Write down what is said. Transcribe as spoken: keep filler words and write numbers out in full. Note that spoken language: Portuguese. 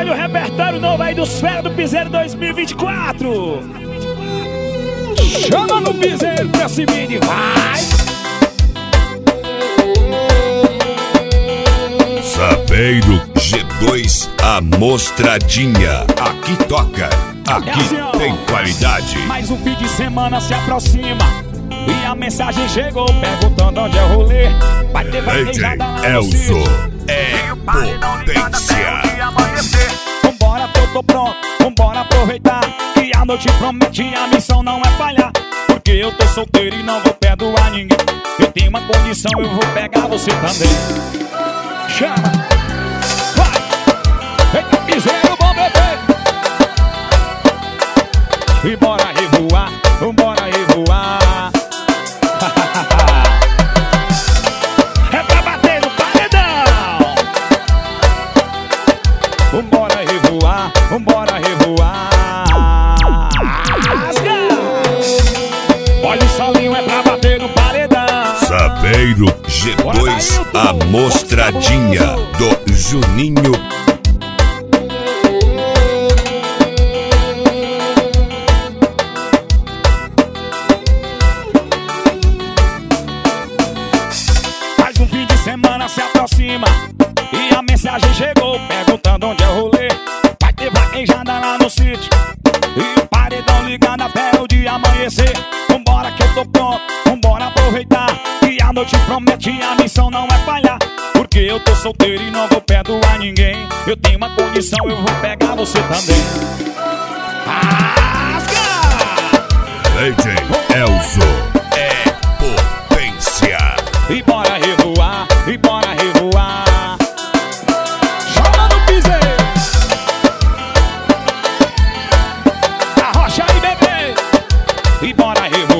Vai no repertório novo aí dos Fera do Piseiro dois mil e vinte e quatro. Chama no piseiro pra cima e vai. Saveiro G dois, a mostradinha. Aqui toca, aqui É assim, ó. tem qualidade. Mais um fim de semana se aproxima e a mensagem chegou perguntando onde é o rolê. Vai ter vaquejada lá no Elzo sítio. é potência. Vambora que eu tô pronto, vambora aproveitar que a noite promete e a missão não é falhar. Porque eu tô solteiro e não vou perdoar ninguém. Eu tenho uma condição, eu vou pegar você também. Chama, vai, eita piseiro, bom bebê. E bora revoar, vambora revoar. É pra bater no paredão. Vambora revoar, vambora revoar. Olha o solinho, é pra bater no paredão. Saveiro G dois, a mostradinha do Juninho. Mais um fim de semana se aproxima e a mensagem chegou perguntando onde é o rolê. Vai ter vaquejada lá no sítio e o paredão ligando até o dia amanhecer. Vambora que eu tô pronto, vambora aproveitar que a noite promete e a missão não é falhar. Porque eu tô solteiro e não vou perdoar ninguém. Eu tenho uma condição, eu vou pegar você também. Rasga! D J Elzo é potência. E bora revoar, e bora revoar. Chama no piseiro. Arrocha aí, bebê. E bora revoar.